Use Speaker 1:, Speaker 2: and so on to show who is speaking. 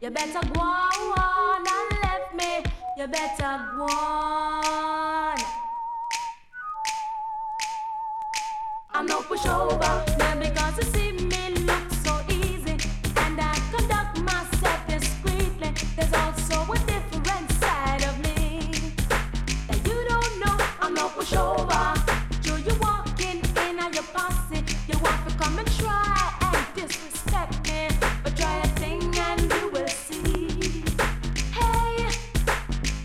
Speaker 1: You better go on and left me. You better go on. I'm no pushover, man, because you see me.